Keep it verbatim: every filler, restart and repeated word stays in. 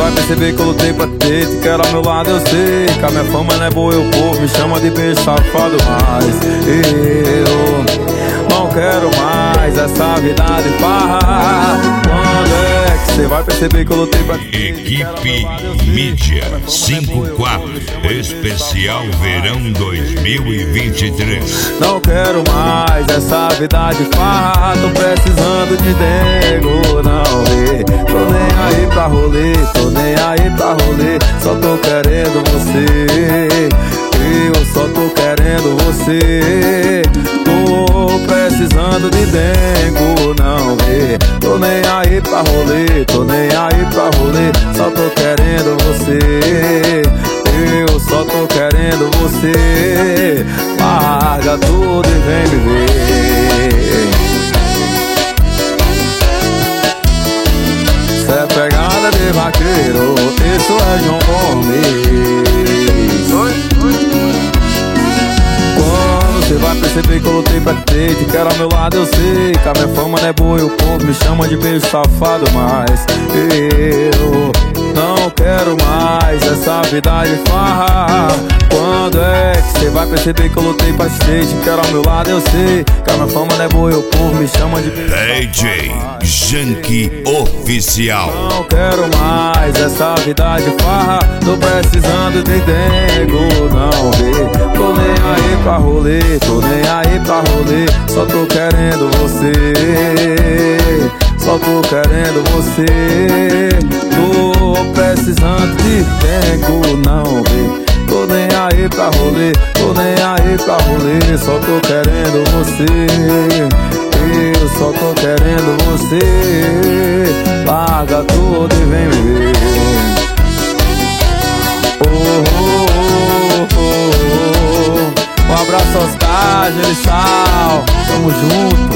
vai perceber que eu lutei pra ter. Te quero ao meu lado, eu sei que a minha fama não é boa e o povo me chama de beijo safado. Mas eu não quero mais essa vida de farra. Quando é que você vai perceber que eu lutei pra ter? Equipe Mídia cinquenta e quatro, especial verão dois mil e vinte e três. Não quero mais essa vida de farra. Tô precisando de dengo, não vê. Tô nem aí pra rolê, tô nem aí pra rolê. Só tô querendo você, eu só tô querendo você. Tô precisando de dengo, não vê. Tô nem aí pra rolê, tô nem aí pra rolê. Só tô querendo você, eu só tô querendo você. Larga tudo e vem viver. Cê é pegada de vaqueiro, isso é João Gomes. Quando cê vai perceber que eu lutei pra ter, te quero ao meu lado, eu sei que a minha fama não é boa e o povo me chama de beijo safado. Mas eu não quero mais essa vida de farra. Quando é que cê vai perceber que eu lutei pra ter? Te quero ao meu lado, eu sei que a minha fama não é boa e o povo me chama de beijo safado. D J Janky Oficial. Não quero mais essa vida de farra. Tô precisando de dengo, não vê. Tô nem aí pra rolê, tô nem aí pra rolê. Só tô querendo você, só tô querendo você. Tô precisando de dengo, não vê. Tô nem aí pra rolê, tô nem aí pra rolê. Só tô querendo você, eu só tô querendo você. Larga tudo e vem me ver. Oh, oh, oh, oh, oh. Um abraço aos Oscar, Gelissal. Tamo junto.